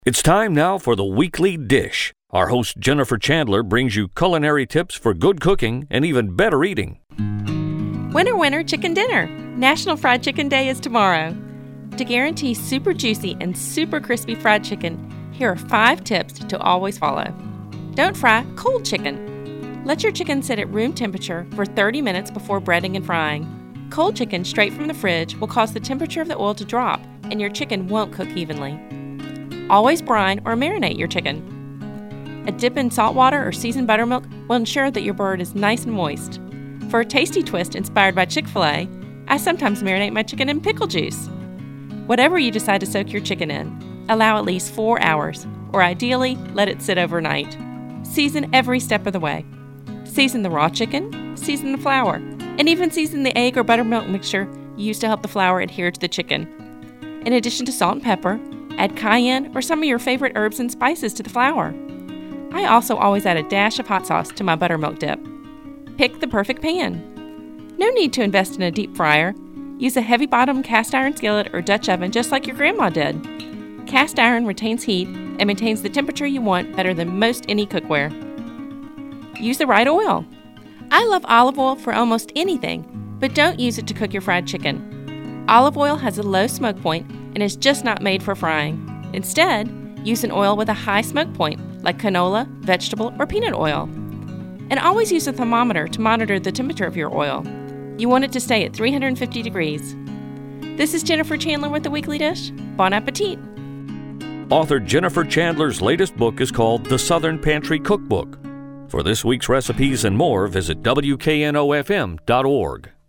It's time now for the Weekly Dish. Our host Jennifer Chandler brings you culinary tips for good cooking and even better eating. Winner, winner, chicken dinner. National Fried Chicken Day is tomorrow. To guarantee super juicy and super crispy fried chicken, here are 5 tips to always follow. Don't fry cold chicken. Let your chicken sit at room temperature for 30 minutes before breading and frying. Cold chicken straight from the fridge will cause the temperature of the oil to drop, and your chicken won't cook evenly. Always brine or marinate your chicken. A dip in salt water or seasoned buttermilk will ensure that your bird is nice and moist. For a tasty twist inspired by Chick-fil-A, I sometimes marinate my chicken in pickle juice. Whatever you decide to soak your chicken in, allow at least 4 hours, or ideally, let it sit overnight. Season every step of the way. Season the raw chicken, season the flour, and even season the egg or buttermilk mixture used to help the flour adhere to the chicken. In addition to salt and pepper, add cayenne or some of your favorite herbs and spices to the flour. I also always add a dash of hot sauce to my buttermilk dip. Pick the perfect pan. No need to invest in a deep fryer. Use a heavy-bottom cast iron skillet or Dutch oven just like your grandma did. Cast iron retains heat and maintains the temperature you want better than most any cookware. Use the right oil. I love olive oil for almost anything, but don't use it to cook your fried chicken. Olive oil has a low smoke point and is just not made for frying. Instead, use an oil with a high smoke point, like canola, vegetable, or peanut oil. And always use a thermometer to monitor the temperature of your oil. You want it to stay at 350 degrees. This is Jennifer Chandler with the Weekly Dish. Bon appetit! Author Jennifer Chandler's latest book is called The Southern Pantry Cookbook. For this week's recipes and more, visit WKNOFM.org.